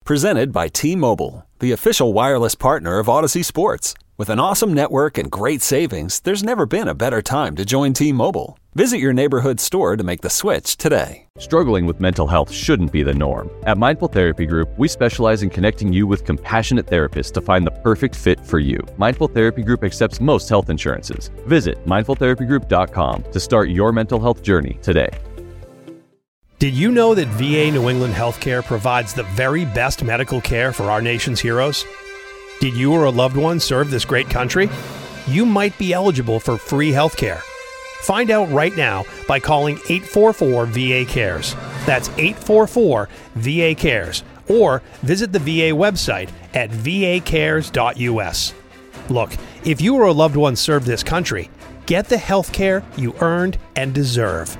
Presented by T-Mobile, the official wireless partner of Odyssey Sports. With an awesome network and great savings, there's never been a better time to join T-Mobile. Visit your neighborhood store to make the switch today. Struggling with mental health shouldn't be the norm. At Mindful Therapy Group, we specialize in connecting you with compassionate therapists to find the perfect fit for you. Mindful Therapy Group accepts most health insurances. Visit mindfultherapygroup.com to start your mental health journey today. Did you know that VA New England Healthcare provides the very best medical care for our nation's heroes? Did you or a loved one serve this great country? You might be eligible for free healthcare. Find out right now by calling 844-VA-CARES. That's 844-VA-CARES. Or visit the VA website at vacares.us. Look, if you or a loved one served this country, get the healthcare you earned and deserve.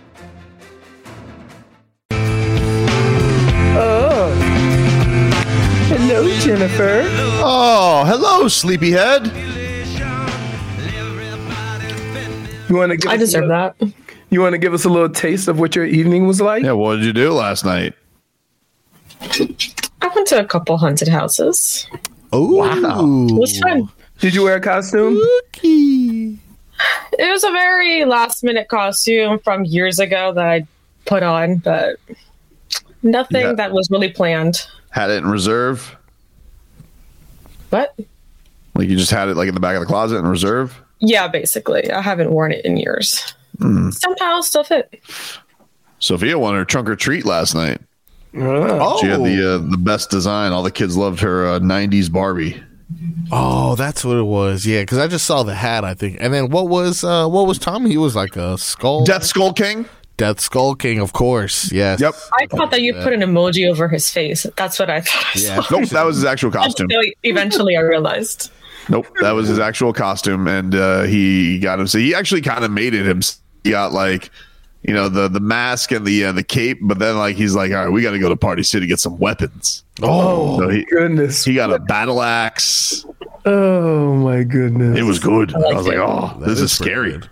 Hello, Jennifer. Oh, hello, sleepyhead. You want to give? I deserve that. You want to give us a little taste of what your evening was like? Yeah, what did you do last night? I went to a couple haunted houses. Oh, wow. It was fun. Did you wear a costume? It was a very last minute costume from years ago that I put on, but nothing that was really planned. Had it in reserve? What? Like you just had it like in the back of the closet in reserve? Yeah, basically. I haven't worn it in years. Somehow still fit. Sophia won her trunk or treat last night. Oh. She had the best design. All the kids loved her 90s Barbie. Oh, that's what it was. Yeah, because I just saw the hat, I think. And then what was Tom? He was like a skull. Death Skull King? Death Skull King, of course. Yes. Yep. I thought that you put an emoji over his face. That's what I thought. Yeah. Nope, that was his actual costume. Eventually, I realized. Nope, that was his actual costume, and he got him. So he actually kind of made it himself. He got like, you know, the mask and the cape, but then like he's like, all right, we got to go to Party City to get some weapons. Oh, so goodness! He got a battle axe. Oh my goodness! It was good. I was like, oh, this is scary. Good.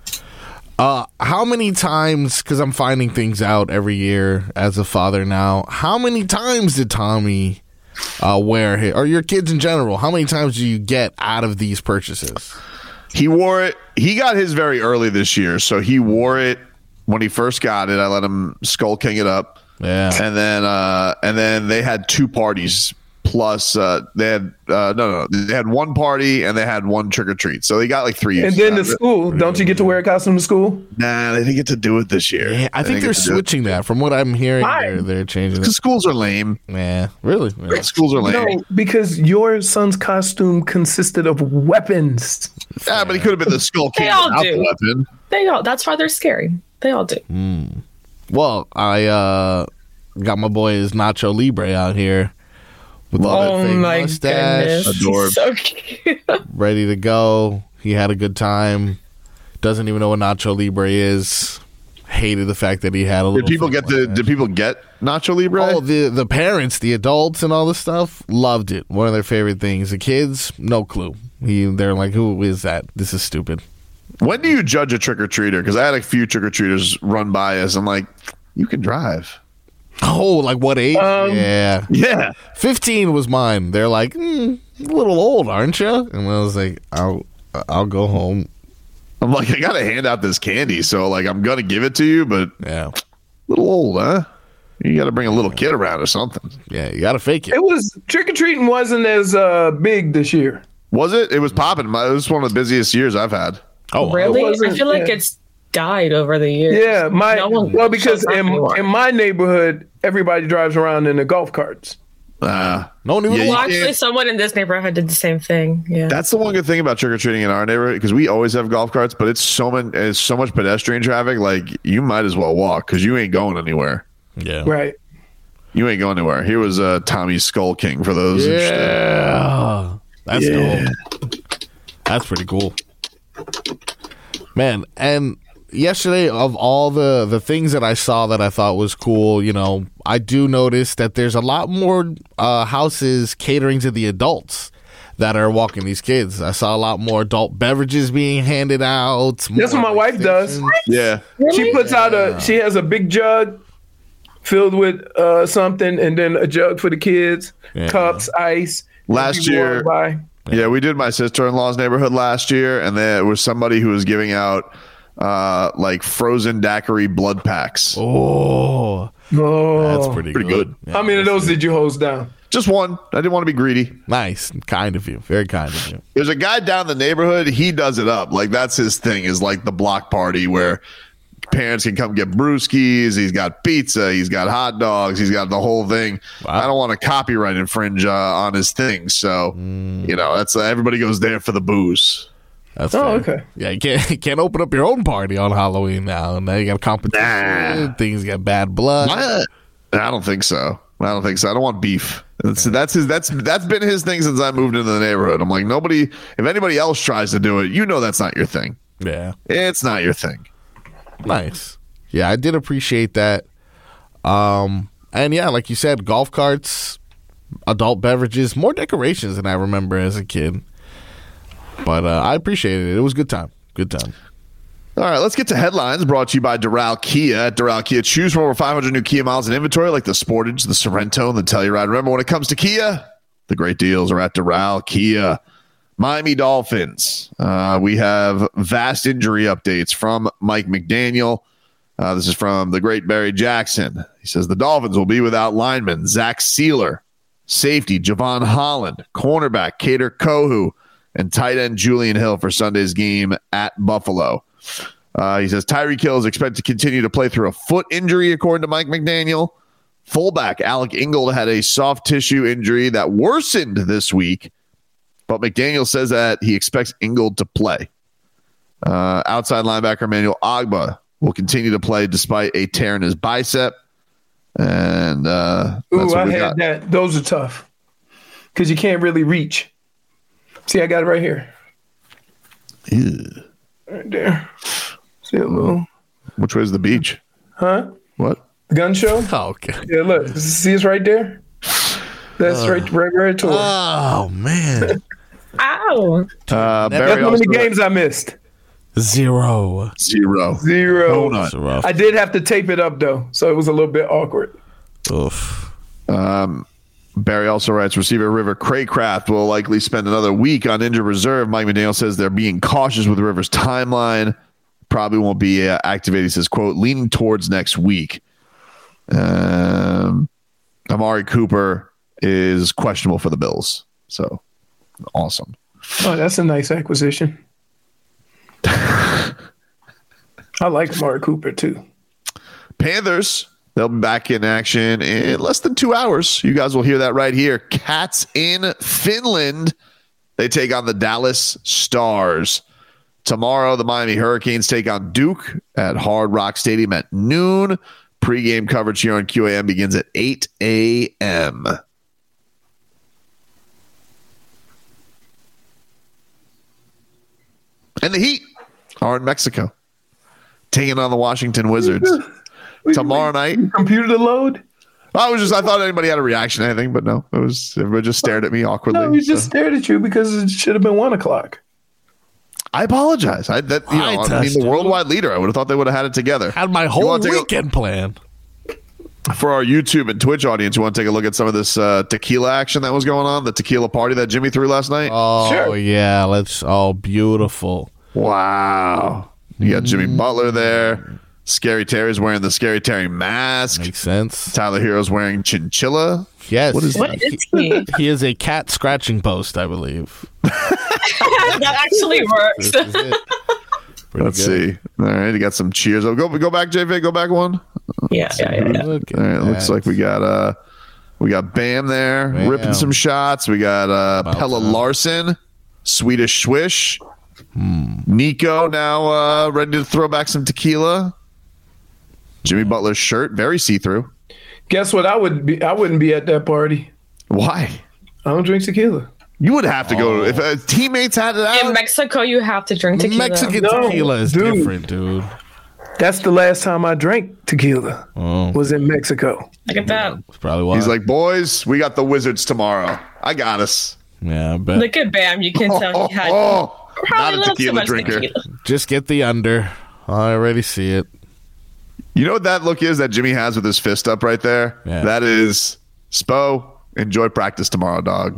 How many times, because I'm finding things out every year as a father now, how many times did Tommy wear it, or your kids in general, how many times do you get out of these purchases? He wore it. He got his very early this year, so he wore it when he first got it. I let him Skull King it up. Yeah. And then they had two parties. Plus, they had they had one party and they had one trick or treat. So they got like 3 years. And then to school, don't you get to wear a costume to school? Nah, they didn't get to do it this year. Yeah, I think they're switching that. From what I'm hearing, they're changing it. Because schools are lame. Yeah, really? Yeah. Schools are lame. No, because your son's costume consisted of weapons. Yeah, but he could have been the Skull King They all without do. the weapon. They all. That's why they're scary. They all do. Well, I got my boy his Nacho Libre out here with all that fake mustache, goodness. So cute. ready to go. He had a good time. Doesn't even know what Nacho Libre is. Hated the fact that he had a little. Did people get Nacho Libre? Oh, the parents, the adults, and all this stuff loved it. One of their favorite things. The kids, no clue. They're like, "Who is that? This is stupid." When do you judge a trick or treater? Because I had a few trick or treaters run by us. I'm like, you can drive. Oh, like what age? Yeah. 15 was mine. They're like, a little old, aren't you? And I was like, I'll go home. I'm like, I gotta hand out this candy, so like I'm gonna give it to you, but yeah, a little old, huh? You gotta bring a little kid around or something. Yeah, you gotta fake it. It was trick or treating wasn't as big this year. Was it? It was popping. It was one of the busiest years I've had. Oh, Really? wasn't- I feel like yeah. it's died over the years. Yeah, because shows up anymore. in my neighborhood, everybody drives around in the golf carts. no new. Yeah, Well, actually, someone in this neighborhood did the same thing. Yeah. That's the one good thing about trick or treating in our neighborhood, because we always have golf carts, but it's so much pedestrian traffic. Like you might as well walk because you ain't going anywhere. Yeah, Right. You ain't going anywhere. Here was Tommy's Skull King for those. Yeah, that's dope. That's pretty cool, man. And yesterday, of all the things that I saw that I thought was cool, you know, I do notice that there's a lot more houses catering to the adults that are walking these kids. I saw a lot more adult beverages being handed out. That's what my wife does. Yeah. She puts out she has a big jug filled with something, and then a jug for the kids, cups, ice. Last year, yeah, we did my sister-in-law's neighborhood last year, and there was somebody who was giving out like frozen daiquiri blood packs. Oh, that's pretty good. Yeah, how many of those did you hose down? Just one. I didn't want to be greedy. Nice. Kind of you. Very kind of you. There's a guy down the neighborhood. He does it up. Like, that's his thing, is like the block party where parents can come get brewskis. He's got pizza. He's got hot dogs. He's got the whole thing. Wow. I don't want to copyright infringe on his thing. So, that's everybody goes there for the booze. That's fair. Okay. Yeah, you can't open up your own party on Halloween now. Now you got a competition. Things got bad blood. What? I don't think so. I don't want beef. That's been his thing since I moved into the neighborhood. I'm like, if anybody else tries to do it, that's not your thing. Yeah. It's not your thing. Nice. Yeah, I did appreciate that. And yeah, like you said, golf carts, adult beverages, more decorations than I remember as a kid. But I appreciated it. It was a good time. Good time. All right, let's get to headlines brought to you by Doral Kia. At Doral Kia, choose from over 500 new Kia miles in inventory like the Sportage, the Sorrento, and the Telluride. Remember, when it comes to Kia, the great deals are at Doral Kia. Miami Dolphins. We have vast injury updates from Mike McDaniel. This is from the great Barry Jackson. He says the Dolphins will be without lineman Zach Sealer, safety Javon Holland, cornerback Kader Kohu, and tight end Julian Hill for Sunday's game at Buffalo. He says Tyreek Hill is expected to continue to play through a foot injury, according to Mike McDaniel. Fullback Alec Ingold had a soft tissue injury that worsened this week, but McDaniel says that he expects Ingold to play. Outside linebacker Emmanuel Ogbah will continue to play despite a tear in his bicep. And that's what I we had got. that. Those are tough because you can't really reach. See, I got it right here. Ew. Right there. See a little. Which way is the beach? Huh? What? The gun show? Oh, okay. Yeah, look. See it's right there? That's right to it. Oh, man. Ow. That's how many games I missed. Zero. I did have to tape it up, though, so it was a little bit awkward. Oof. Barry also writes, receiver River Craycraft will likely spend another week on injured reserve. Mike McDaniel says they're being cautious with River's timeline. Probably won't be activated. He says, quote, leaning towards next week. Amari Cooper is questionable for the Bills. So, awesome. Oh, that's a nice acquisition. I like Amari Cooper, too. Panthers. They'll be back in action in less than 2 hours. You guys will hear that right here. Cats in Finland. They take on the Dallas Stars. Tomorrow, the Miami Hurricanes take on Duke at Hard Rock Stadium at noon. Pre-game coverage here on QAM begins at 8 a.m. And the Heat are in Mexico, taking on the Washington Wizards. Tomorrow night. Computer to load? I thought anybody had a reaction to anything, but no. Everybody just stared at me awkwardly. No, we just stared at you because it should have been 1 o'clock. I apologize. The worldwide leader. I would have thought they would have had it together. Had my whole weekend planned. For our YouTube and Twitch audience, you want to take a look at some of this tequila action that was going on, the tequila party that Jimmy threw last night? Oh, sure. Yeah. Beautiful. Wow. You got Jimmy Butler there. Scary Terry's wearing the Scary Terry mask. Makes sense. Tyler Hero's wearing chinchilla. Yes. What is he? He is a cat scratching post, I believe. That actually works. Let's see. All right, you got some cheers. Oh, go back, JV. Go back one. Yeah. All right, looks like we got Bam there ripping some shots. We got Pella Larson, Swedish Swish. Nico now ready to throw back some tequila. Jimmy Butler's shirt, very see-through. Guess what? I wouldn't be at that party. Why? I don't drink tequila. You would have to go if teammates had it out. In Mexico, you have to drink tequila. Mexican tequila is different, dude. That's the last time I drank tequila. Was in Mexico. Look at that. That's probably why. He's like, boys, we got the Wizards tomorrow. I got us. Yeah, I bet. Look at Bam. You can tell he had not a tequila drinker. Tequila. Just get the under. I already see it. You know what that look is that Jimmy has with his fist up right there? Yeah. That is, Spo, enjoy practice tomorrow, dog.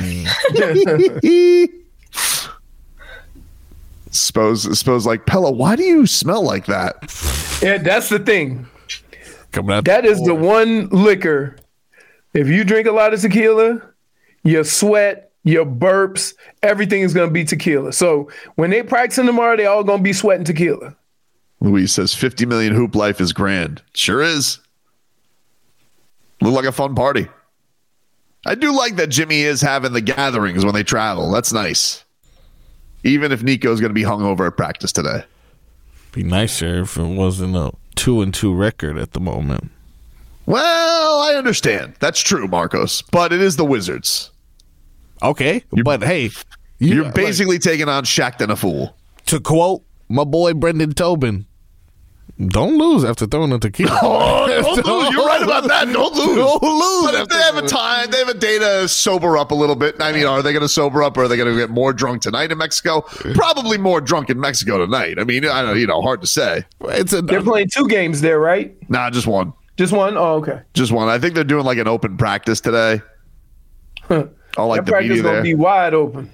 Spo's like, Pella, why do you smell like that? Yeah, that's the thing. Coming out That is the one liquor. If you drink a lot of tequila, your sweat, your burps, everything is going to be tequila. So when they practicing tomorrow, they all going to be sweating tequila. Luis says 50 million hoop life is grand. Sure is. Look like a fun party. I do like that Jimmy is having the gatherings when they travel. That's nice. Even if Nico's going to be hungover at practice today. be nicer if it wasn't a 2-2 record at the moment. Well, I understand. That's true, Marcos. But it is the Wizards. Okay, but hey, You're basically taking on Shaqtin' a fool. To quote my boy Brendan Tobin, don't lose after throwing a tequila. Oh, don't lose. You're right about that. Don't lose. Don't lose. But if they have a time, they have a day to sober up a little bit. I mean, are they going to sober up, or are they going to get more drunk tonight in Mexico? Probably more drunk in Mexico tonight. I mean, I don't, hard to say. They're playing 2 games there, right? Nah, just one. Just one? Oh, okay. Just one. I think they're doing like an open practice today. All like that the practice media gonna there. be wide open.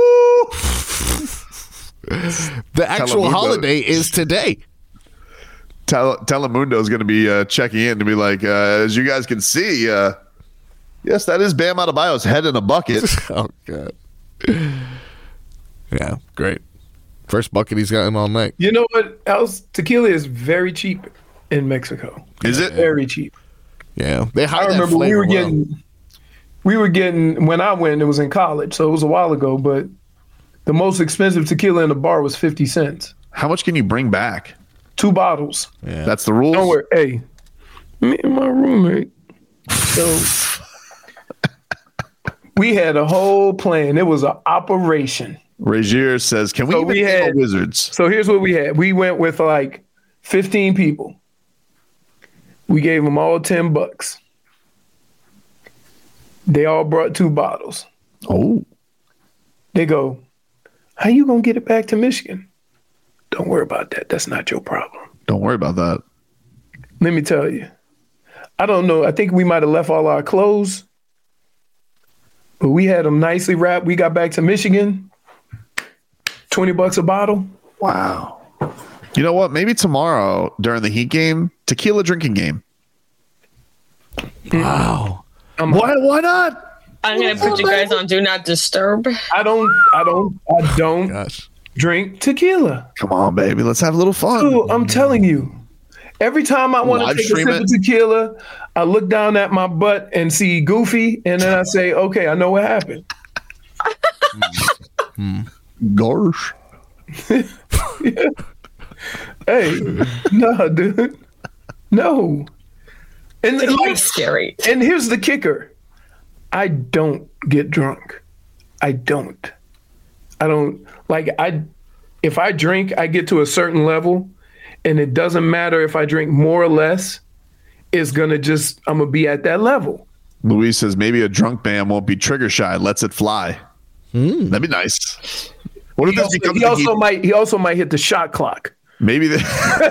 The actual Telemundo. holiday is today. Telemundo is going to be checking in to be like, as you guys can see, yes, that is Bam Adebayo's head in a bucket. Oh, God. Yeah, great. First bucket he's gotten all night. You know what else? Tequila is very cheap in Mexico. Is it? Very cheap. Yeah, they I hide that remember flavor we were getting when I went, it was in college, so it was a while ago, but the most expensive tequila in the bar was 50 cents. How much can you bring back? 2 bottles. Yeah. That's the rules. Don't worry. Hey, me and my roommate. So we had a whole plan. It was an operation. Regier says, can we So even we name had- the Wizards? So here's what we had. We went with like 15 people. We gave them all $10. They all brought 2 bottles. Oh, They go, how you going to get it back to Michigan? Don't worry about that. That's not your problem. don't worry about that. Let me tell you. I don't know. I think we might have left all our clothes, but we had them nicely wrapped. We got back to Michigan, $20 a bottle. Wow. You know what? Maybe tomorrow during the Heat game, tequila drinking game. Wow. Why not? I'm gonna put you guys on Do Not Disturb. I don't Gosh. drink tequila. Come on, baby. Let's have a little fun. Dude, I'm telling you. Every time I want to Live take a stream sip it? of tequila, I look down at my butt and see Goofy, and then I say, okay, I know what happened. Gosh. Hey, no, dude. No. And It's like, scary. and here's the kicker. I don't get drunk. I don't if I drink, I get to a certain level, and it doesn't matter if I drink more or less. I'm gonna be at that level. Luis says maybe a drunk Bam won't be trigger shy. Lets it fly. That'd be nice. What if this becomes the Heat? He also might hit the shot clock. Maybe they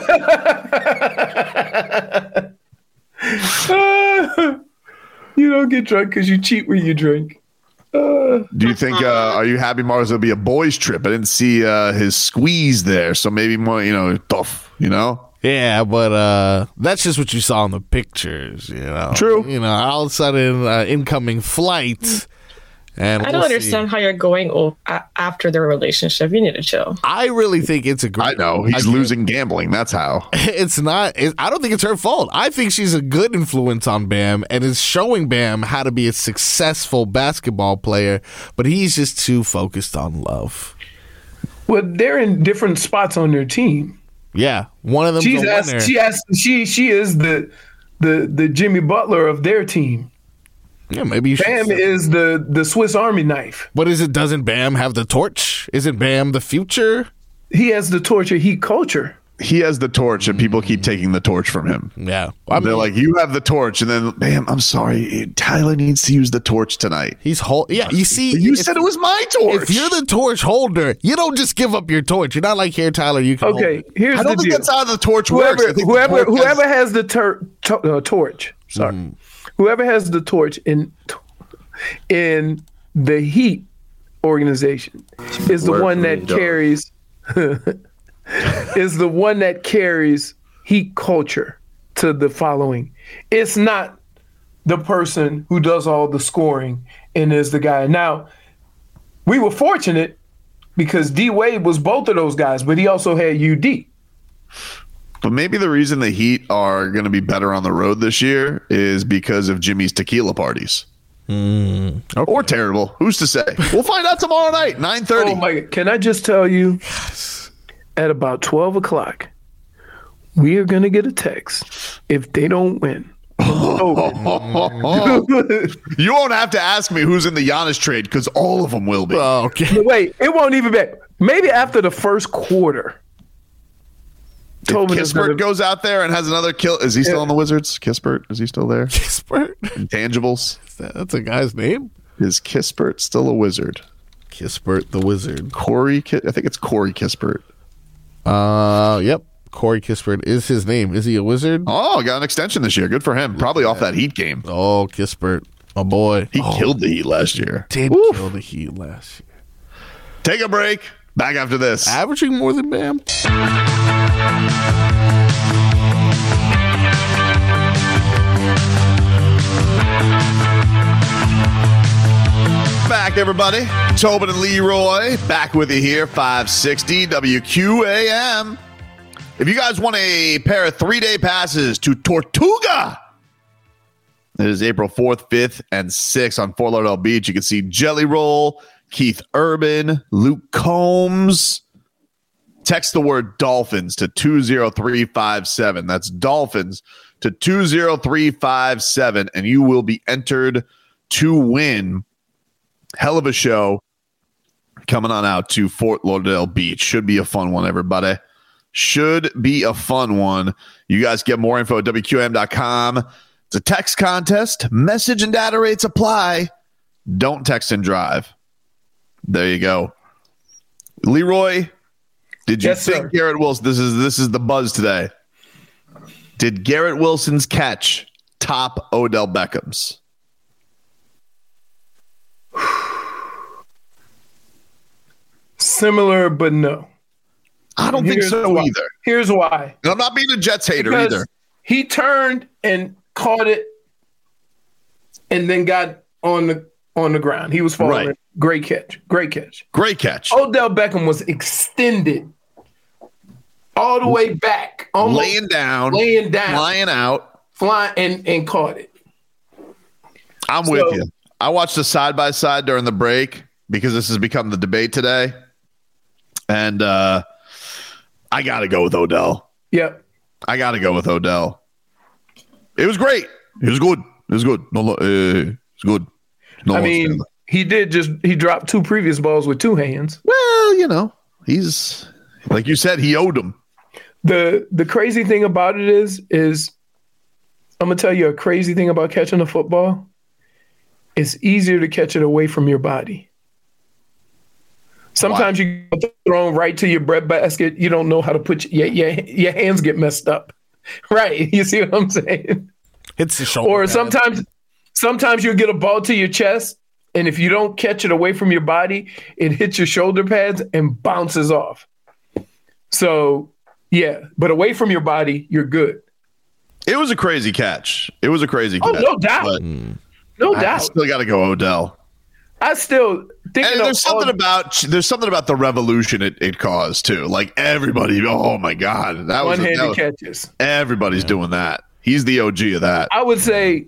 You don't get drunk because you cheat when you drink. Do you think? Are you happy, Mars? It'll be a boys' trip. I didn't see his squeeze there, so maybe more. Tough. Yeah, but that's just what you saw in the pictures, True. All of a sudden, incoming flights. And I don't understand how you're going after their relationship. You need to chill. I really think it's a great. I know he's losing gambling. That's how. It's not. I don't think it's her fault. I think she's a good influence on Bam and is showing Bam how to be a successful basketball player, but he's just too focused on love. Well, they're in different spots on their team. Yeah, one of them. She is the Jimmy Butler of their team. Yeah, maybe you should. Bam is the Swiss Army knife. But doesn't Bam have the torch? Isn't Bam the future? He has the torture heat culture. he has the torch, and people keep taking the torch from him. Yeah. They're like, you have the torch, and then, man, I'm sorry, Tyler needs to use the torch tonight. You see, you said it was my torch. If you're the torch holder, you don't just give up your torch. You're not like, here, Tyler, you can hold it. Here's I don't the think deal. that's how the torch works. Whoever has the torch, whoever has the torch in the Heat organization is the one that carries is the one that carries Heat culture to the following. It's not the person who does all the scoring and is the guy. Now, we were fortunate because D Wade was both of those guys, but he also had UD. But maybe the reason the Heat are going to be better on the road this year is because of Jimmy's tequila parties. Okay. Or terrible. Who's to say? We'll find out tomorrow night, 9:30. Oh my! Can I just tell you? At about 12 o'clock, we are going to get a text if they don't win. You won't have to ask me who's in the Giannis trade because all of them will be. Oh, okay. Wait, it won't even be. Maybe after the first quarter. If Kispert goes out there and has another kill. Is he still on the Wizards? Kispert? Is he still there? Kispert? Intangibles? That's a guy's name? Is Kispert still a Wizard? Kispert the Wizard. I think it's Corey Kispert. Yep. Corey Kispert is his name. Is he a Wizard? Oh, got an extension this year. Good for him. Probably off that Heat game. Oh, Kispert. Oh, boy. He killed the Heat last year. Kill the Heat last year. Take a break. Back after this. Averaging more than Bam. Back, everybody. Tobin and Leroy back with you here, 560 WQAM. If you guys want a pair of 3-day passes to Tortuga, it is April 4th, 5th, and 6th on Fort Lauderdale Beach. You can see Jelly Roll, Keith Urban, Luke Combs. Text the word Dolphins to 20357. That's Dolphins to 20357, and you will be entered to win. Hell of a show coming on out to Fort Lauderdale Beach. Should be a fun one, everybody. Should be a fun one. You guys get more info at WQAM.com. It's a text contest. Message and data rates apply. Don't text and drive. There you go. Leroy, did you think Garrett Wilson? This is the buzz today. Did Garrett Wilson's catch top Odell Beckham's? Similar, but no. I don't think so either. Here's why. And I'm not being a Jets hater either. He turned and caught it and then got on the ground. He was falling. Right. Great catch. Odell Beckham was extended all the way back. Laying down. Flying out. And caught it. I'm with you. I watched the side-by-side during the break because this has become the debate today. And I got to go with Odell. Yep. I got to go with Odell. It was great. It was good. No, it's good. No, I mean, he dropped 2 previous balls with 2 hands. Well, he's like you said, he owed them. The crazy thing about it is I'm gonna tell you a crazy thing about catching a football. It's easier to catch it away from your body. Sometimes you get thrown right to your breadbasket. You don't know how to put your hands get messed up. Right. You see what I'm saying? It's the shoulder. Or sometimes you'll get a ball to your chest, and if you don't catch it away from your body, it hits your shoulder pads and bounces off. So, yeah, but away from your body, you're good. It was a crazy catch. Oh, no doubt. No doubt. I still got to go Odell. I still think there's something about the revolution it caused too. Like everybody, oh my God, that was one-handed catches. Everybody's doing that. He's the OG of that. I would say,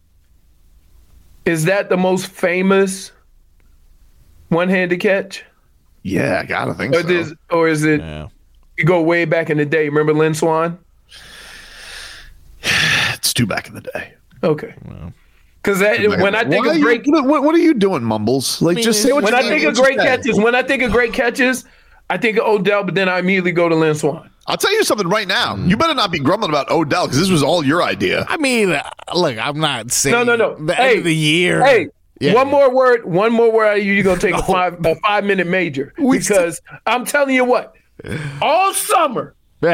is that the most famous one-handed catch? Yeah, I gotta think so. Or is it? Yeah. You go way back in the day. Remember Lynn Swann? It's too back in the day. Okay. Well. Because when I think of great, what are you doing, Mumbles? Like, just say what when I think of great catches. When I think of great catches, I think of Odell, but then I immediately go to Lynn Swann. I'll tell you something right now. You better not be grumbling about Odell because this was all your idea. I mean, look, I'm not saying No. the end of the year. Hey, Yeah. one more word out of you. You're gonna take a 5-minute major because I'm telling you what. All summer,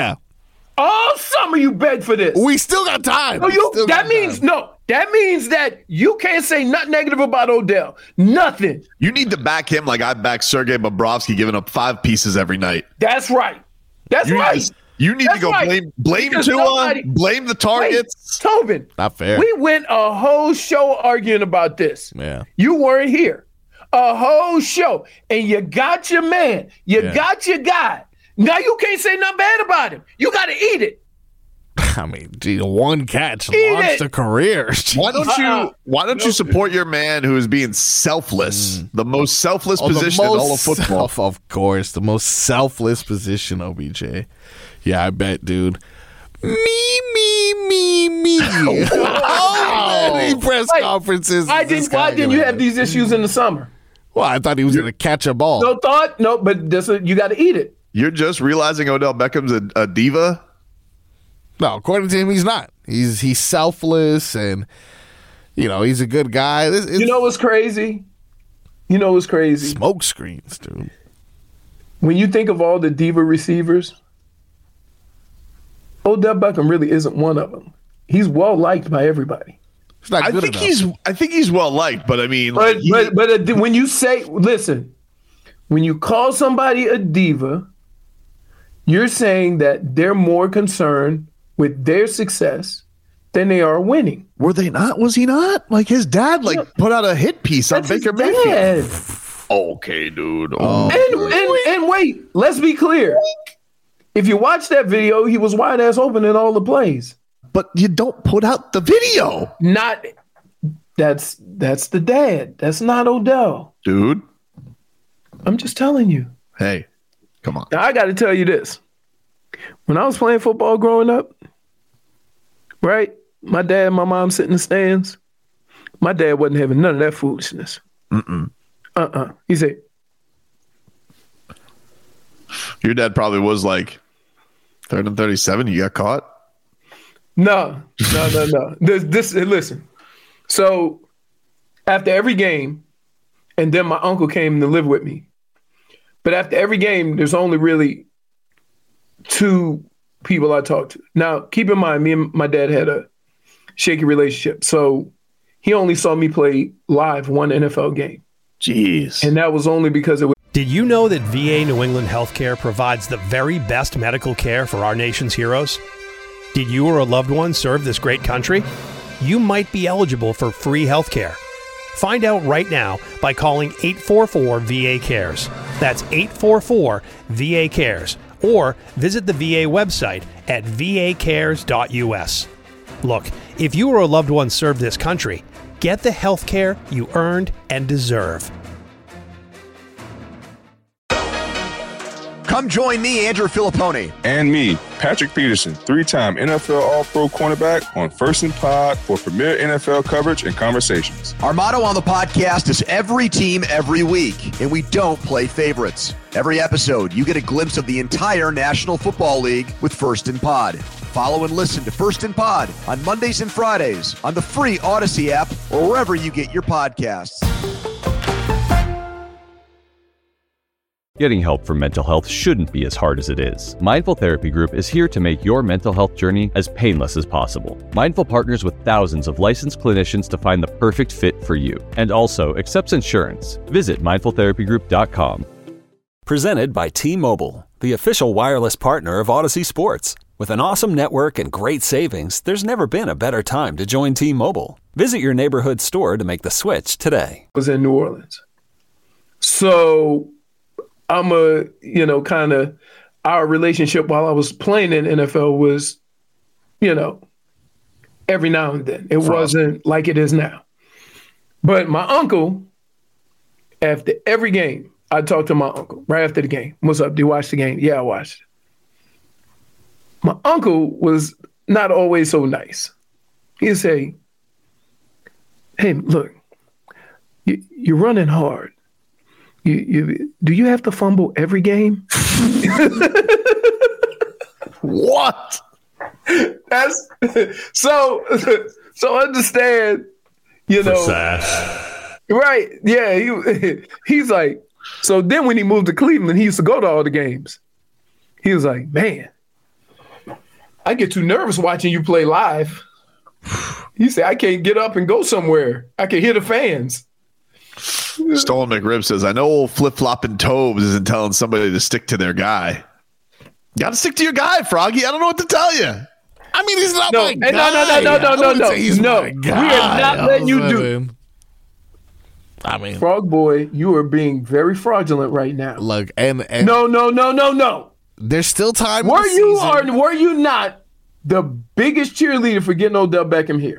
you beg for this. We still got time. That means that you can't say nothing negative about Odell. Nothing. You need to back him like I back Sergei Bobrovsky giving up 5 pieces every night. That's right. You need to go blame Tua, blame the targets. Wait, Tobin, not fair. We went a whole show arguing about this. Yeah. You weren't here. A whole show. And you got your man. You got your guy. Now you can't say nothing bad about him. You got to eat it. I mean, gee, one catch launched a career. Why don't you support your man who is being selfless? The most selfless position in all of football. Of course, the most selfless position, OBJ. Yeah, I bet, dude. Me. Press conferences. Why didn't you have these issues in the summer? Well, I thought he was going to catch a ball. No thought? No, but you got to eat it. You're just realizing Odell Beckham's a diva? No, according to him, he's not. He's selfless and, he's a good guy. You know what's crazy? Smoke screens, dude. When you think of all the diva receivers, Odell Beckham really isn't one of them. He's well liked by everybody. I think he's well liked, but I mean, but when you say, listen, when you call somebody a diva, you're saying that they're more concerned with their success than they are winning. Were they not? Was he not? Like his dad, put out a hit piece on Baker Mayfield. Okay, dude. And wait, let's be clear. If you watch that video, he was wide ass open in all the plays. But you don't put out the video. That's the dad. That's not Odell. Dude. I'm just telling you. Hey, come on. Now, I got to tell you this. When I was playing football growing up, right, my dad and my mom sit in the stands. My dad wasn't having none of that foolishness. He said, your dad probably was like 3rd and 37. You got caught? No. Listen. So after every game, and then my uncle came to live with me. But after every game, there's only really 2 people I talk to. Now, keep in mind, me and my dad had a shaky relationship. So he only saw me play live one NFL game. Jeez. And that was only because it was. Did you know that VA New England Healthcare provides the very best medical care for our nation's heroes? Did you or a loved one serve this great country? You might be eligible for free healthcare. Find out right now by calling 844-VA-CARES. That's 844-VA-CARES. Or visit the VA website at vacares.us. Look, if you or a loved one served this country, get the health care you earned and deserve. Come join me, Andrew Filippone. And me, Patrick Peterson, 3-time NFL All-Pro cornerback on First and Pod for premier NFL coverage and conversations. Our motto on the podcast is every team, every week, and we don't play favorites. Every episode, you get a glimpse of the entire National Football League with First and Pod. Follow and listen to First and Pod on Mondays and Fridays on the free Odyssey app or wherever you get your podcasts. Getting help for mental health shouldn't be as hard as it is. Mindful Therapy Group is here to make your mental health journey as painless as possible. Mindful partners with thousands of licensed clinicians to find the perfect fit for you, and also accepts insurance. Visit mindfultherapygroup.com. Presented by T-Mobile, the official wireless partner of Odyssey Sports. With an awesome network and great savings, there's never been a better time to join T-Mobile. Visit your neighborhood store to make the switch today. I was in New Orleans. So I'm kind of, our relationship while I was playing in NFL was, every now and then. It wasn't like it is now. But my uncle, after every game, I talked to my uncle right after the game. What's up? Do you watch the game? Yeah, I watched it. My uncle was not always so nice. He'd say, hey, look, you're running hard. Do you have to fumble every game? What? That's so understand, you know. Right. Yeah. He's like, so then when he moved to Cleveland, he used to go to all the games. He was like, man, I get too nervous watching you play live. He said, I can't get up and go somewhere. I can hear the fans. Stolen McRib says, I know old flip-flopping Tobes isn't telling somebody to stick to their guy. Got to stick to your guy, Froggy. I don't know what to tell you. I mean, he's not my guy. No. He's my guy. We are not letting you do. I mean, Frog Boy, you are being very fraudulent right now. Look, and no. There's still time. Were you not the biggest cheerleader for getting Odell Beckham here?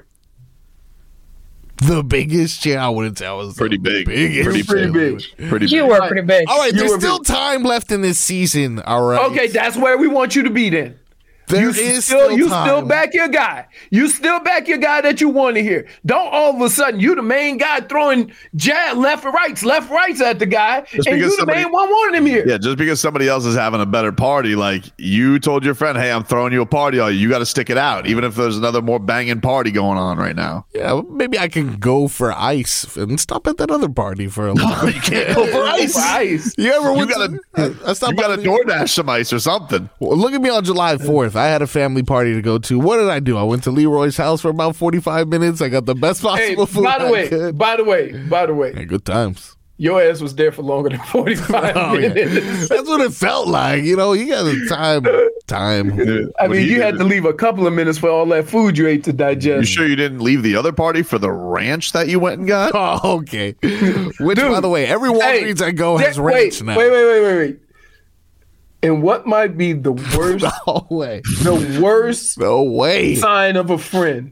The biggest cheer? I wouldn't say I was pretty big. Pretty big. You were pretty big. All right, there's still time left in this season. All right. Okay, that's where we want you to be then. You still back your guy. You still back your guy that you want to hear. Don't all of a sudden you the main guy throwing jab left rights at the guy, and you the main one wanting him here. Yeah, just because somebody else is having a better party, like you told your friend, hey, I'm throwing you a party. You got to stick it out, even if there's another more banging party going on right now. Yeah, maybe I can go for ice and stop at that other party for a little bit. You can't go for ice. You got to DoorDash some ice or something. Well, look at me on July 4th. I had a family party to go to. What did I do? I went to Leroy's house for about 45 minutes. I got the best possible food. By the way. Hey, good times. Your ass was there for longer than 45 minutes. Yeah. That's what it felt like. You know, you got the time. I mean, you had to leave a couple of minutes for all that food you ate to digest. You sure you didn't leave the other party for the ranch that you went and got? Oh, okay. Which, by the way, every Walgreens I go has ranch now. Wait. And what might be the worst? No way. The worst. No way. Sign of a friend.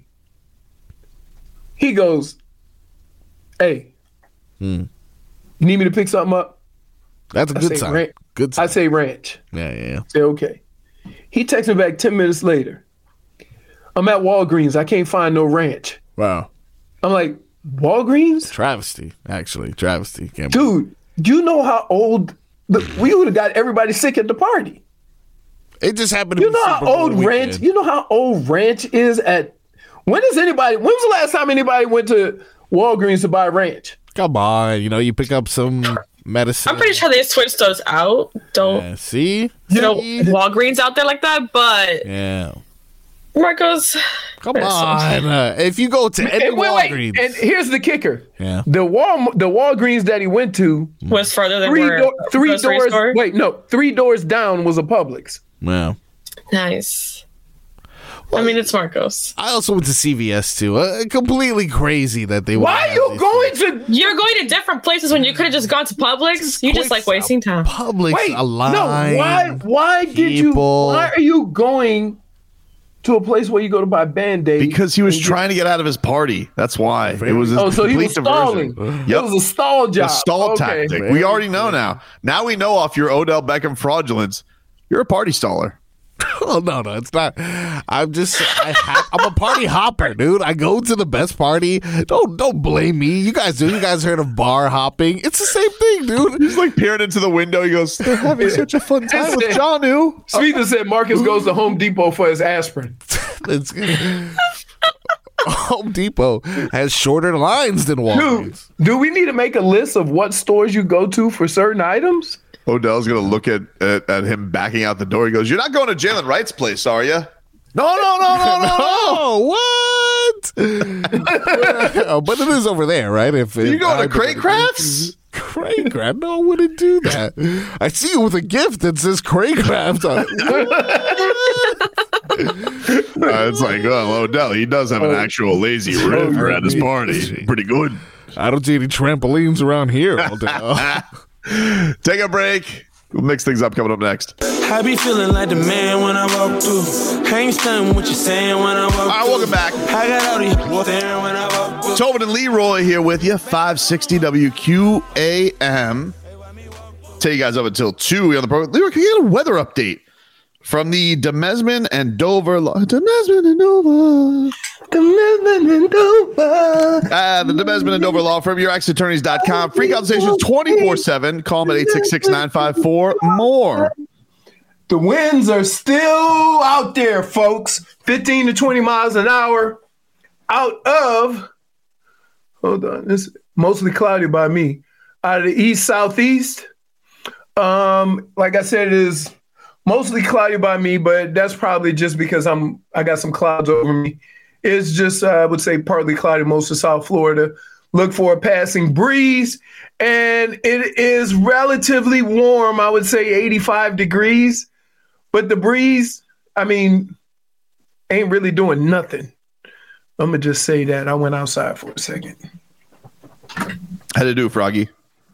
He goes, "Hey, you need me to pick something up?" That's a good sign. Good sign. I say ranch. Yeah. Say okay. He texts me back 10 minutes later. I'm at Walgreens. I can't find no ranch. Wow. I'm like, Walgreens? Travesty. Actually, travesty. Dude, you know how old? We would have got everybody sick at the party. It just happened to be how old ranch. You know how old ranch is at. When was the last time anybody went to Walgreens to buy ranch? Come on, you pick up some medicine. I'm pretty sure they switched those out. Don't see Walgreens out there like that, but yeah. Marcos, come on. If you go to any Walgreens, and here's the kicker: yeah, the Walgreens that he went to was further than three doors. Store? Wait, no, 3 doors down was a Publix. Wow, nice. Well, I mean, it's Marcos. I also went to CVS too. Completely crazy that they. Why are you going to? You're going to different places when you could have just gone to Publix. You just like wasting time. Publix, wait, a line. No, why did you? Why are you going to a place where you go to buy Band-Aids? Because he was trying to get out of his party. That's why. It was a so he was diversion. stalling. Yep. It was a stall job. A stall tactic. We already know now. Now we know off your Odell Beckham fraudulence, you're a party staller. Oh no, it's not. I'm a party hopper, dude. I go to the best party. Don't blame me. You guys do. You guys heard of bar hopping? It's the same thing, dude. He's like peering into the window. He goes, "They're having such a fun time with Johnu." Sweeten said Marcus goes to Home Depot for his aspirin. Home Depot has shorter lines than Walgreens. Dude, do we need to make a list of what stores you go to for certain items? Odell's going to look at him backing out the door. He goes, "You're not going to Jalen Wright's place, are you?" No. What? But it is over there, right? You going to Cray Crafts? Cray Craft? No, I wouldn't do that. I see you with a gift that says Cray Craft on it. It's like, Odell, he does have an actual lazy river at his party. Pretty good. I don't see any trampolines around here all day. Take a break. We'll mix things up coming up next. I be feeling like the man when I walk through. I ain't stunned what you're saying when I walk through. All right, welcome back. I got all these there when I walk through. Tobin and Leroy here with you, 560 WQAM. Take you guys up until 2 on the program. Leroy, can you get a weather update from the Demesman and Dover? The Demesman and Dover Law Firm, your ex-attorneys.com. Free consultations 24/7. Call them at 866-954-MORE. The winds are still out there, folks. 15 to 20 miles an hour out of, hold on, it's mostly cloudy by me, out of the east-southeast. Like I said, it is mostly cloudy by me, but that's probably just because I got some clouds over me. It's just, I would say, partly cloudy most of South Florida. Look for a passing breeze, and it is relatively warm. I would say 85 degrees, but the breeze, ain't really doing nothing. I'm going to just say that. I went outside for a second. How'd it do, Froggy?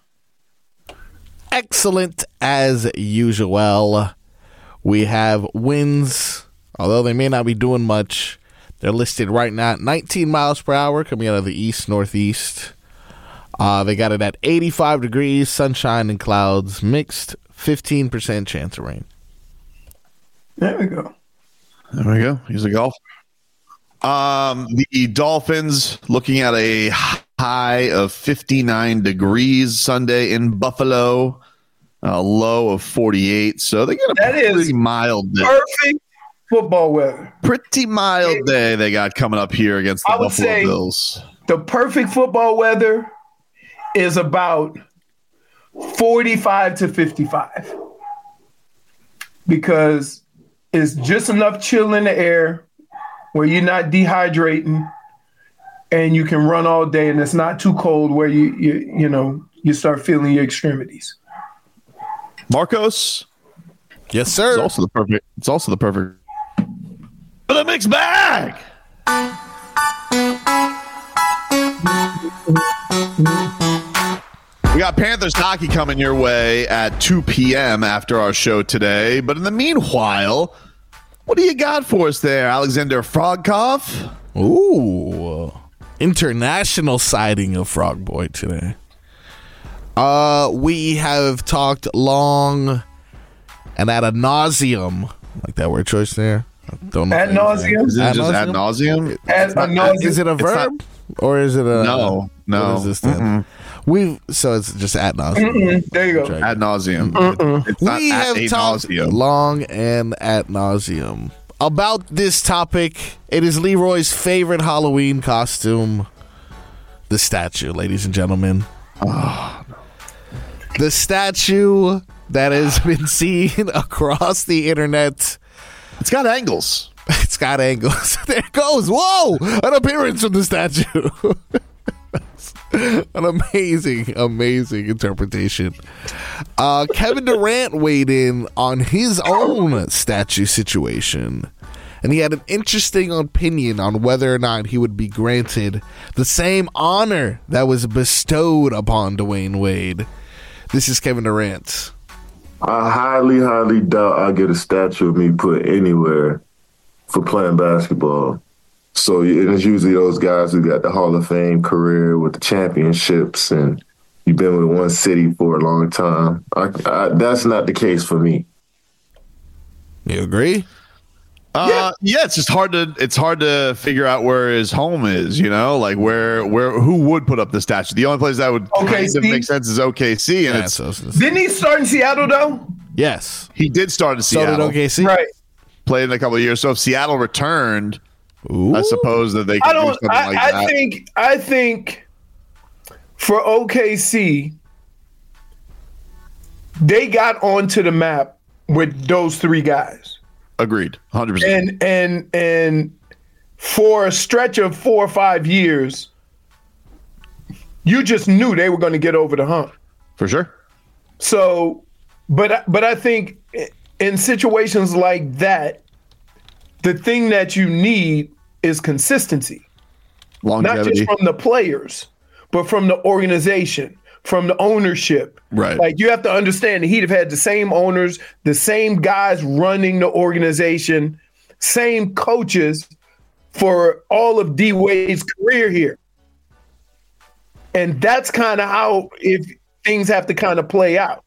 Excellent as usual. We have winds, although they may not be doing much. They're listed right now at 19 miles per hour coming out of the east-northeast. They got it at 85 degrees, sunshine and clouds mixed, 15% chance of rain. There we go. There we go. He's a golfer. The Dolphins looking at a high of 59 degrees Sunday in Buffalo, a low of 48. So they get a pretty mild day. Perfect football weather. Pretty mild day they got coming up here against the Buffalo Bills. The perfect football weather is about 45 to 55 because it's just enough chill in the air where you're not dehydrating and you can run all day and it's not too cold where you start feeling your extremities. Marcos? Yes, sir. It's also the perfect for the mixed bag. We got Panthers hockey coming your way at 2 p.m. after our show today. But in the meanwhile, what do you got for us there, Alexander Frogkoff? Ooh, international sighting of Frog Boy today. We have talked long and ad nauseum, like that word choice there. I don't know. Ad nauseum? Is it just ad nauseum? Is it a verb or is it a no? What is this then? So it's just ad nauseum. There you go. Ad nauseum. It's not we have talked nauseum. long and ad nauseum about this topic. It is Leroy's favorite Halloween costume, the statue, ladies and gentlemen. The statue that has been seen across the internet. It's got angles. It's got angles. There it goes. Whoa! An appearance from the statue. An amazing interpretation. Kevin Durant weighed in on his own statue situation, and he had an interesting opinion on whether or not he would be granted the same honor that was bestowed upon Dwayne Wade. This is Kevin Durant. I highly doubt I'll get a statue of me put anywhere for playing basketball. So it's usually those guys who got the Hall of Fame career with the championships and you've been with one city for a long time. That's not the case for me. You agree? Yeah, it's just hard to figure out where his home is, like who would put up the statue. The only place that would kind of make sense is OKC, and didn't he start in Seattle though? Yes, he did start in Seattle. So did OKC, right? Played in a couple of years. So if Seattle returned, I suppose that they could do something like that. I think for OKC, they got onto the map with those three guys. Agreed, 100%. And for a stretch of 4 or 5 years, you just knew they were going to get over the hump. For sure. So, but I think in situations like that, the thing that you need is consistency. Longevity. Not just from the players, but from the organization, from the ownership. Right. Like you have to understand that he'd have had the same owners, the same guys running the organization, same coaches for all of D Wade's career here. And that's kind of how if things have to kind of play out.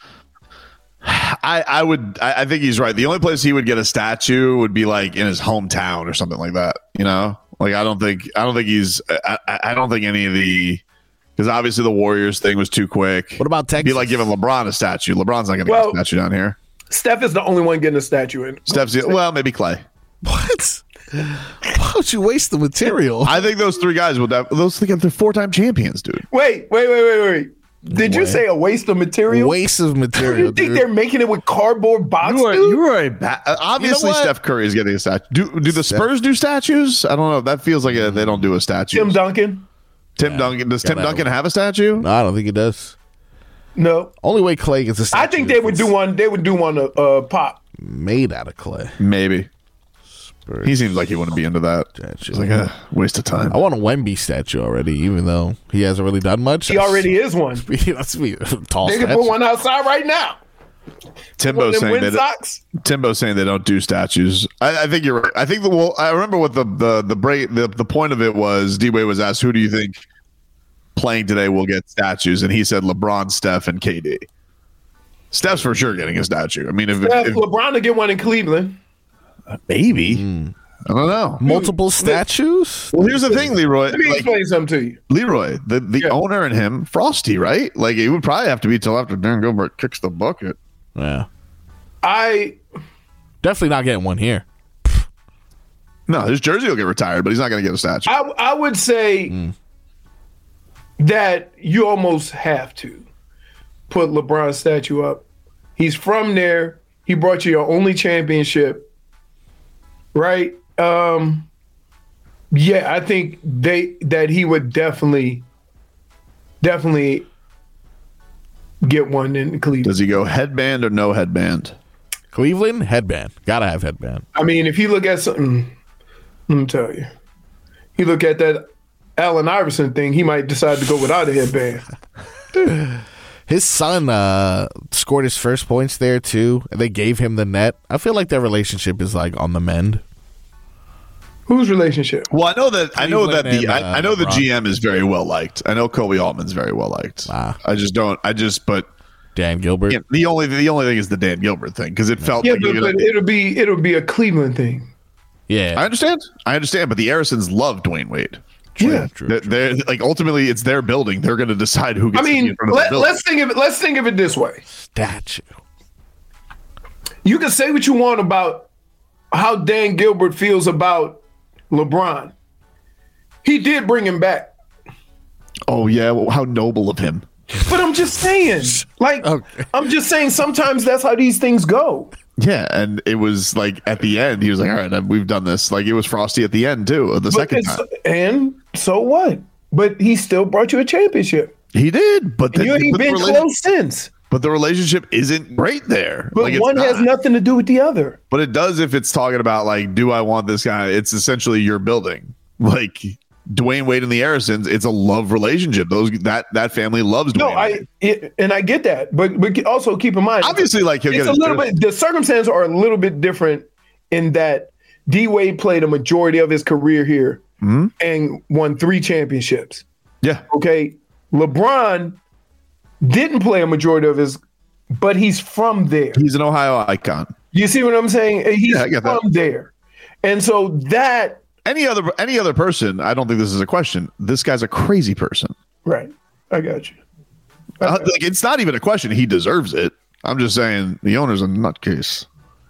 I think he's right. The only place he would get a statue would be like in his hometown or something like that. Like I don't think any of the, because obviously the Warriors thing was too quick. What about Texas? It'd be like giving LeBron a statue. LeBron's not going to get a statue down here. Steph is the only one getting a statue in. Well, maybe Clay. What? Why would you waste the material? I think those 3 guys would have. Those they're 4-time champions, dude. Wait. Did you say a waste of material? Waste of material. You think they're making it with cardboard box? You are obviously Steph Curry is getting a statue. Do the Spurs do statues? I don't know. That feels like they don't do a statue. Tim Duncan. Does Tim Duncan have a statue? No, I don't think he does. No. Only way Clay gets a statue. I think they would do one. They would do one. Pop made out of clay. Maybe. He seems like he wouldn't be into that. It's like a waste of time. I want a Wemby statue already, even though he hasn't really done much. He already is one. Let's be tall. They can put one outside right now. Timbo's saying they don't do statues. I think you're right. I think I remember what the point of it was. D-Wade was asked, "Who do you think playing today will get statues?" And he said LeBron, Steph, and KD. Steph's for sure getting a statue. I mean, if LeBron to get one in Cleveland. Maybe. I don't know. Multiple statues? Well, here's the thing, Leroy. Let me explain something to you. Leroy, the owner and him, Frosty, right? Like, it would probably have to be till after Dan Gilbert kicks the bucket. Yeah. I definitely not getting one here. No, his jersey will get retired, but he's not going to get a statue. I would say that you almost have to put LeBron's statue up. He's from there. He brought you your only championship. Right? Yeah, I think that he would definitely get one in Cleveland. Does he go headband or no headband? Cleveland, headband. Gotta have headband. I mean, if you look at something, let me tell you. You look at that Allen Iverson thing, he might decide to go without a headband. His son scored his first points there too. They gave him the net. I feel like their relationship is like on the mend. Whose relationship? Well, I know the GM is very well liked. I know Kobe Altman's very well liked. But Dan Gilbert. Yeah, the only thing is the Dan Gilbert thing because it felt like but it'll be a Cleveland thing. Yeah, I understand, but the Arisons love Dwayne Wade. Yeah, they're like ultimately it's their building. They're going to decide who gets to be in front of the building. Let's think of it this way. Statue. You can say what you want about how Dan Gilbert feels about LeBron. He did bring him back. Oh yeah, well, how noble of him. But I'm just saying, I'm just saying sometimes that's how these things go. Yeah, and it was like at the end, he was like, all right, we've done this. Like it was Frosty at the end too, second time. And so what? But he still brought you a championship. He did, but you ain't been close since. But the relationship isn't great there. But one has nothing to do with the other. But it does if it's talking about like, do I want this guy? It's essentially your building. Like Dwayne Wade and the Arisons, it's a love relationship. That family loves Dwayne Wade. And I get that, but also keep in mind, obviously, like he'll get a little bit. The circumstances are a little bit different in that D Wade played a majority of his career here and won 3 championships. Yeah. Okay. LeBron didn't play a majority of his, but he's from there. He's an Ohio icon. You see what I'm saying? He's from there, and so that. Any other person, I don't think this is a question. This guy's a crazy person. Right. I got you. It's not even a question. He deserves it. I'm just saying the owner's a nutcase.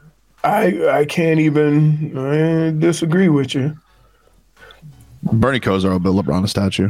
I can't even disagree with you. Bernie Kosar will build LeBron a statue.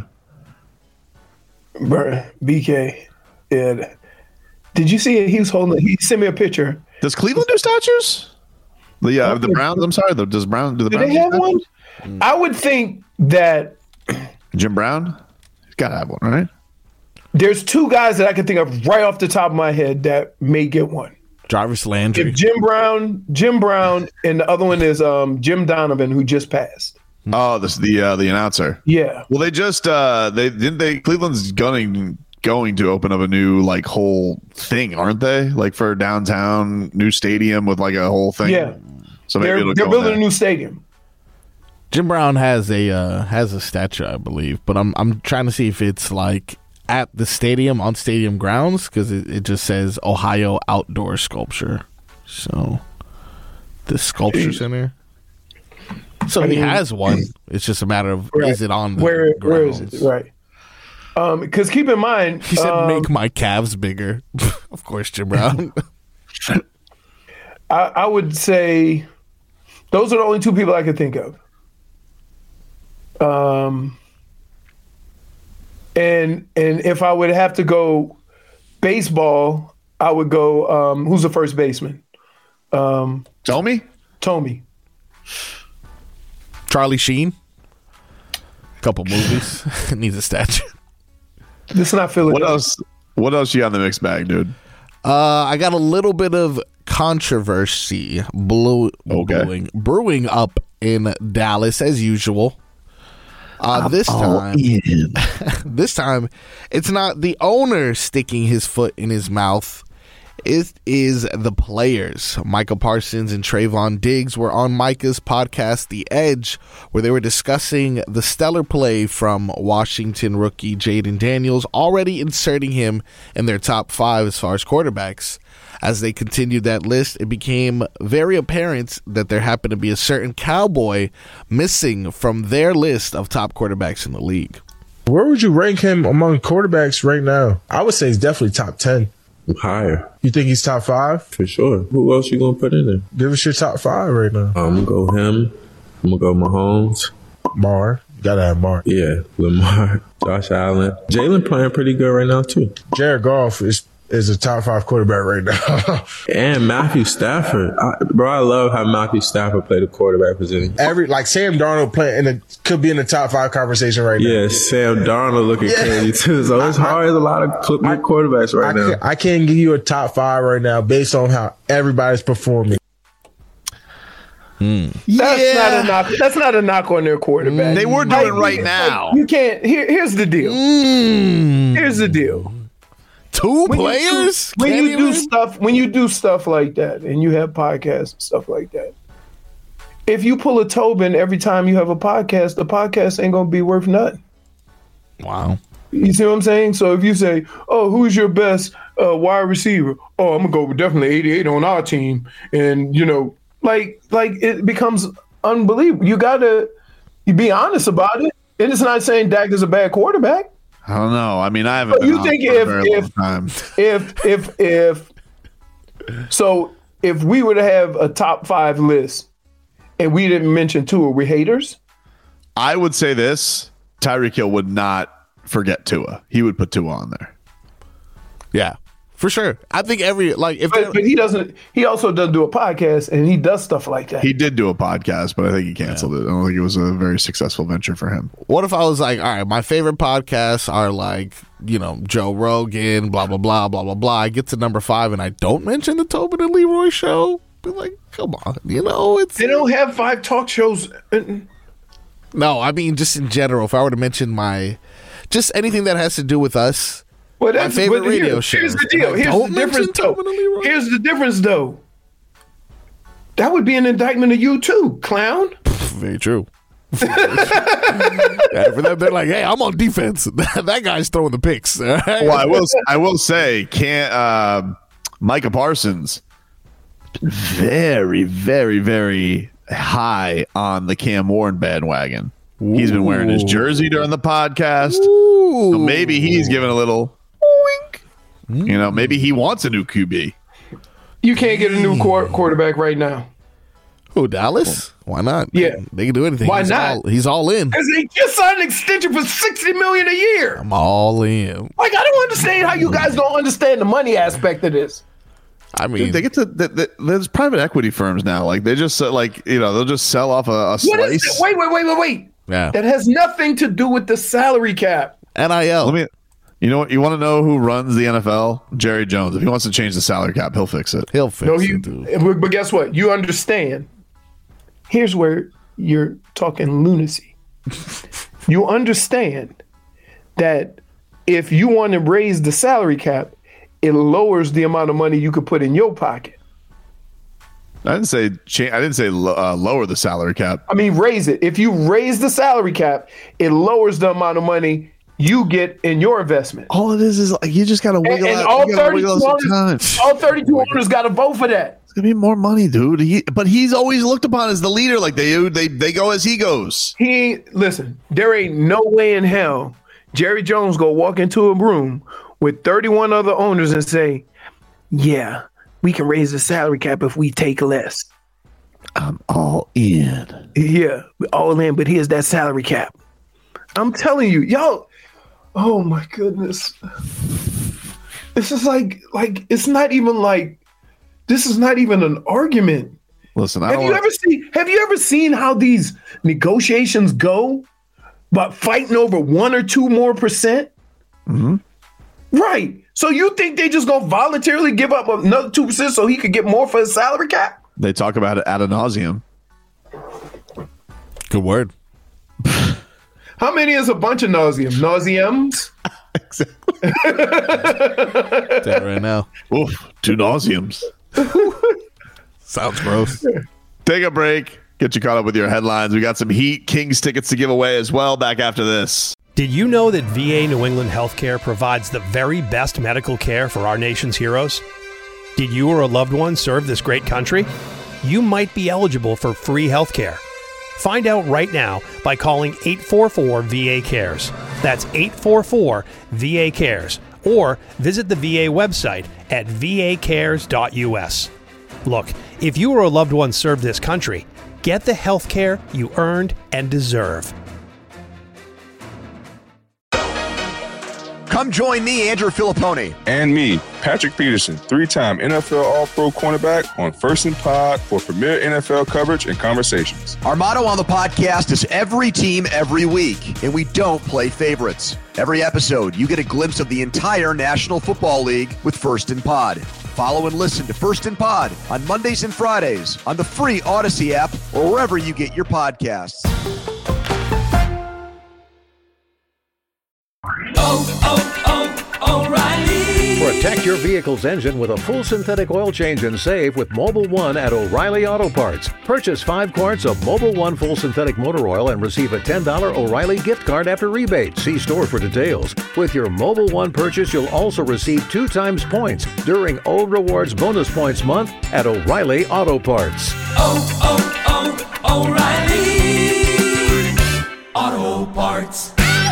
BK. Yeah. Did you see it? He sent me a picture. Does Cleveland do statues? The Browns, I'm sorry. Does Brown do the Browns? Do they have one? I would think that Jim Brown, he's got to have one, right? There's 2 guys that I can think of right off the top of my head that may get one. Jarvis Landry. If Jim Brown, and the other one is Jim Donovan, who just passed. Oh, this is the announcer. Yeah. Well, they just Cleveland's going to open up a new like whole thing, aren't they? Like for downtown, new stadium with like a whole thing. Yeah. So they're building a new stadium. Jim Brown has a statue, I believe, but I'm trying to see if it's like at the stadium on stadium grounds because it just says Ohio Outdoor Sculpture. So the Sculpture Center. So he has one. It's just a matter of is it on the grounds? Where is it? Right. Because keep in mind, he said, "Make my calves bigger." Of course, Jim Brown. I would say those are the only two people I could think of. And if I would have to go baseball, I would go. Who's the first baseman? Tommy. Charlie Sheen. Couple movies. Needs a statue. This is not Philadelphia. What else you got in the mixed bag, dude? I got a little bit of controversy brewing up in Dallas as usual. This time, it's not the owner sticking his foot in his mouth. It is the players. Micah Parsons and Trayvon Diggs were on Micah's podcast, The Edge, where they were discussing the stellar play from Washington rookie Jaden Daniels, already inserting him in their top 5 as far as quarterbacks. As they continued that list, it became very apparent that there happened to be a certain Cowboy missing from their list of top quarterbacks in the league. Where would you rank him among quarterbacks right now? I would say he's definitely top 10. Higher. You think he's top 5? For sure. Who else you gonna put in there? Give us your top 5 right now. I'm gonna go him. I'm gonna go Mahomes. Marr. You gotta have Marr. Yeah, Lamar, Josh Allen. Jalen playing pretty good right now too. Jared Goff is a top 5 quarterback right now. And Matthew Stafford. I love how Matthew Stafford played the quarterback position. Sam Darnold could be in the top 5 conversation right now. Yeah, Sam Darnold looking crazy too. So it's hard as a lot of quarterbacks right now. I can't give you a top 5 right now based on how everybody's performing. That's not a knock on their quarterback. They were doing right now. You can't. Here's the deal. Here's the deal. Two players? When you do stuff like that, and you have podcasts and stuff like that, if you pull a Tobin every time you have a podcast, the podcast ain't gonna be worth nothing. Wow. You see what I'm saying? So if you say, "Oh, who's your best wide receiver?" "Oh, I'm gonna go with definitely 88 on our team," and like it becomes unbelievable. You be honest about it, and it's not saying Dak is a bad quarterback. I don't know. I mean, I haven't. You think if we were to have a top 5 list and we didn't mention Tua, we haters? I would say this: Tyreek Hill would not forget Tua. He would put Tua on there. Yeah, for sure. I think but he doesn't. He also doesn't do a podcast, and he does stuff like that. He did do a podcast, but I think he canceled it. I don't think it was a very successful venture for him. What if I was like, all right, my favorite podcasts are like, Joe Rogan, blah, blah, blah, blah, blah, blah. I get to number 5 and I don't mention the Tobin and Leroy show. Be like, come on, they don't have 5 talk shows. No, I mean just in general. If I were to mention just anything that has to do with us. Well, that's my favorite radio show. Here's the deal. Here's the difference, though. That would be an indictment of you too, clown. Very true. For them, they're like, "Hey, I'm on defense. That guy's throwing the picks." Right? Well, I will say, Micah Parsons, very, very, very high on the Cam Warren bandwagon. Ooh. He's been wearing his jersey during the podcast. Ooh. So maybe he's giving a little wink. Maybe he wants a new QB. You can't get a new quarterback right now. Who, Dallas? Why not? Yeah. They can do anything. Why not? He's all in. Because they just signed an extension for $60 million a year. I'm all in. I don't understand how you guys don't understand the money aspect of this. I mean, they get to there's private equity firms now. Like they just they'll just sell off a slice. Wait. Yeah. That has nothing to do with the salary cap. NIL. You know what? You want to know who runs the NFL? Jerry Jones. If he wants to change the salary cap, he'll fix it. But guess what? You understand. Here's where you're talking lunacy. You understand that if you want to raise the salary cap, it lowers the amount of money you could put in your pocket. I didn't say lower the salary cap. I mean, raise it. If you raise the salary cap, it lowers the amount of money you get in your investment. All it is like you just got to wiggle out. All 32 owners got to vote for that. It's gonna be more money, dude. But he's always looked upon as the leader. Like they go as he goes. Listen. There ain't no way in hell Jerry Jones go walk into a room with 31 other owners and say, "Yeah, we can raise the salary cap if we take less. I'm all in. Yeah, all in, but here's that salary cap. I'm telling you, y'all, oh my goodness. This is like it's not even like, this is not even an argument. Listen, have you ever seen how these negotiations go about fighting over 1 or 2 more percent? Mm-hmm. Right. So you think they just gonna voluntarily give up another 2% so he could get more for his salary cap? They talk about it ad nauseum. Good word. How many is a bunch of nauseums? Exactly. That right now. Oof, 2 nauseums. Sounds gross. Take a break. Get you caught up with your headlines. We got some Heat Kings tickets to give away as well. Back after this. Did you know that VA New England Healthcare provides the very best medical care for our nation's heroes? Did you or a loved one serve this great country? You might be eligible for free healthcare. Find out right now by calling 844-VA-CARES. That's 844-VA-CARES. Or visit the VA website at vacares.us. Look, if you or a loved one served this country, get the health care you earned and deserve. Come join me, Andrew Filipponi. And me, Patrick Peterson, 3-time NFL All-Pro cornerback on First and Pod for premier NFL coverage and conversations. Our motto on the podcast is every team, every week, and we don't play favorites. Every episode, you get a glimpse of the entire National Football League with First and Pod. Follow and listen to First and Pod on Mondays and Fridays on the free Odyssey app or wherever you get your podcasts. O'Reilly. Protect your vehicle's engine with a full synthetic oil change and save with Mobil 1 at O'Reilly Auto Parts. Purchase 5 quarts of Mobil 1 full synthetic motor oil and receive a $10 O'Reilly gift card after rebate. See store for details. With your Mobil 1 purchase, you'll also receive 2 times points during O Rewards Bonus Points Month at O'Reilly Auto Parts. O'Reilly Auto Parts.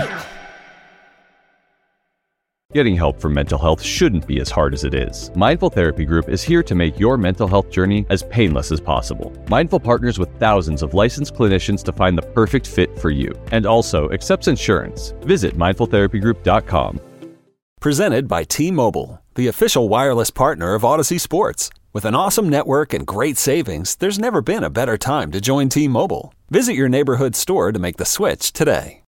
Getting help for mental health shouldn't be as hard as it is. Mindful Therapy Group is here to make your mental health journey as painless as possible. Mindful partners with thousands of licensed clinicians to find the perfect fit for you, and also accepts insurance. Visit mindfultherapygroup.com. Presented by T-Mobile, the official wireless partner of Odyssey Sports. With an awesome network and great savings, there's never been a better time to join T-Mobile. Visit your neighborhood store to make the switch today.